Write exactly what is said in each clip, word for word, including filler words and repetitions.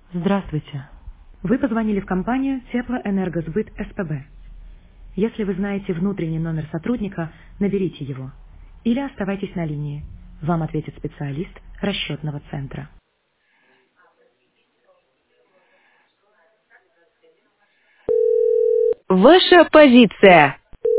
Здравствуйте. Вы позвонили в компанию Теплоэнергосбыт СПБ. Если вы знаете внутренний номер сотрудника, наберите его. Или оставайтесь на линии. Вам ответит специалист расчетного центра. Ваша позиция.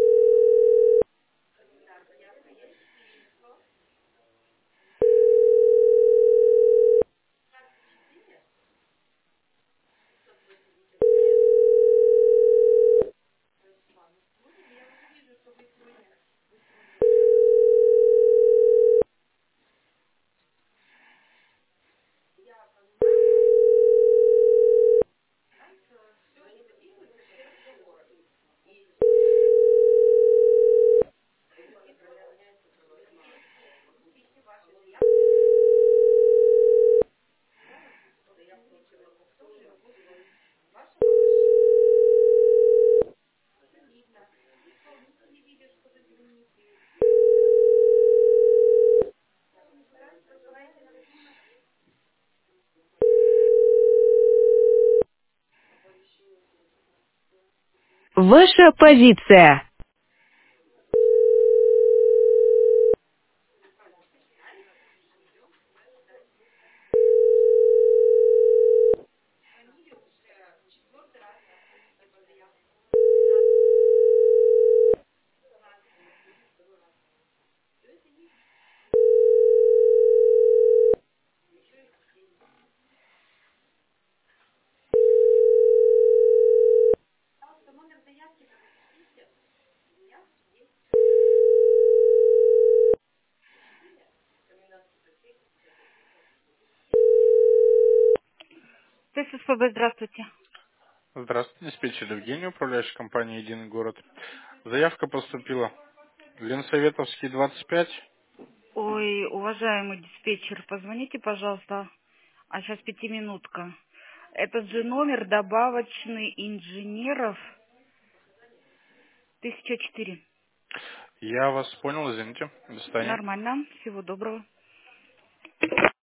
Ваша позиция. С С П Б, здравствуйте. Здравствуйте, диспетчер Евгений, управляющий компанией «Единый город». Заявка поступила. Ленсоветовский, двадцать пять. Ой, уважаемый диспетчер, позвоните, пожалуйста. А сейчас пятиминутка. Этот же номер добавочный инженеров тысяча четыре. Я вас понял, извините. До свидания. Нормально. Всего доброго.